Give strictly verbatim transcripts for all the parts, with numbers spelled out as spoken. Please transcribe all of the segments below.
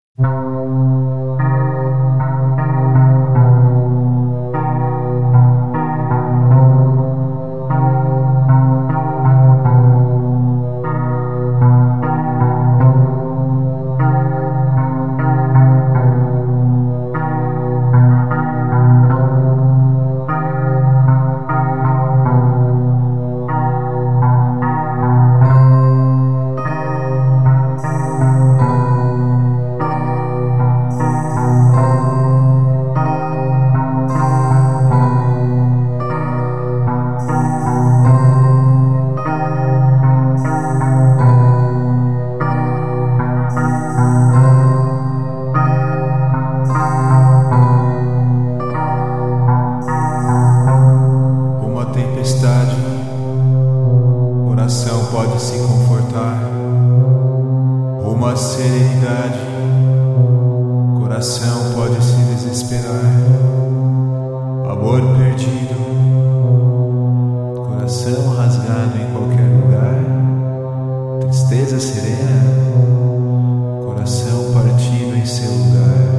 Pode se confortar, uma serenidade, coração pode se desesperar, amor perdido, coração rasgado em qualquer lugar, tristeza serena, coração partido em seu lugar.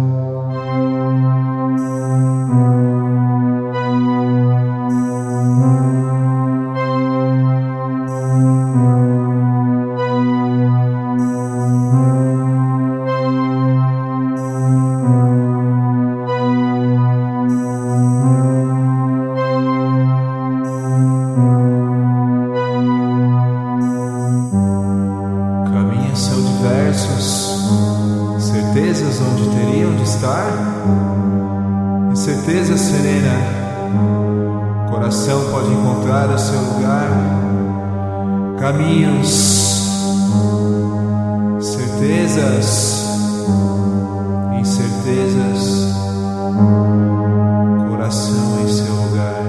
São diversos, certezas onde teriam de estar, incerteza serena, coração pode encontrar o seu lugar, caminhos, certezas, incertezas, coração em seu lugar.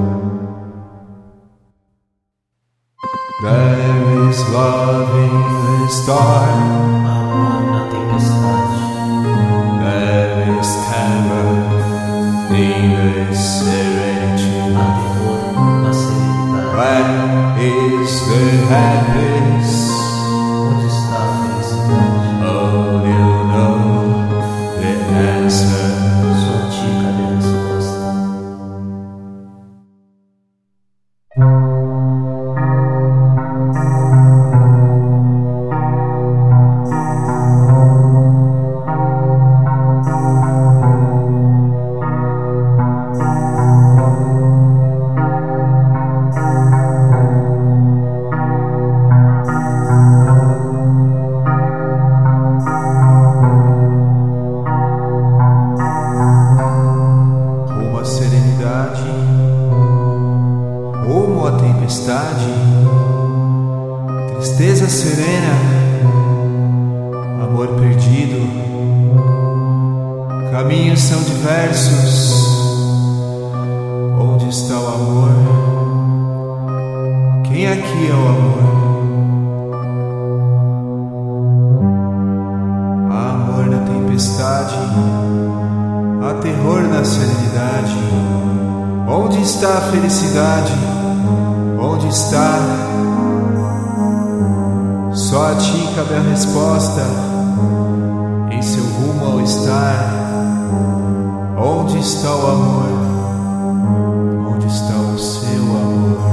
There is love in the storm, amor na tempestade. There is terror in the serenity. Há terror na serenidade. Where is the happiness? Onde está a felicidade? Oh, you know the answer. Só a ti cabe a resposta. Rumo à tempestade, tristeza serena, amor perdido, caminhos são diversos. Onde está o amor? Quem aqui é o amor? Há amor na tempestade, há terror na serenidade. Onde está a felicidade? Onde está? Só a ti cabe a resposta. Em seu rumo ao estar. Onde está o amor? Onde está o seu amor?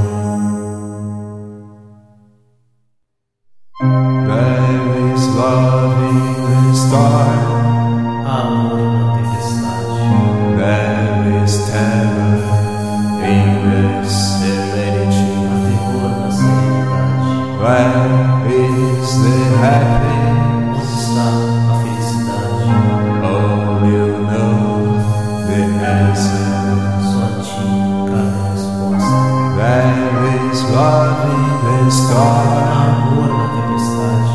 There is love in the storm, amor na tempestade. There is terror in the serenity. Há terror na serenidade. Where is the happiness? Onde está a felicidade? Oh, you know the answer. Só a ti cabe a resposta. There is love in the Há storm, amor na tempestade.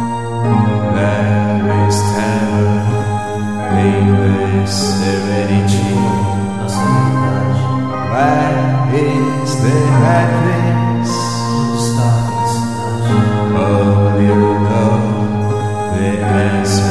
There is terror in the serenity. Na serenidade. Where is the happiness? Onde está a felicidade? Oh, you know the answer.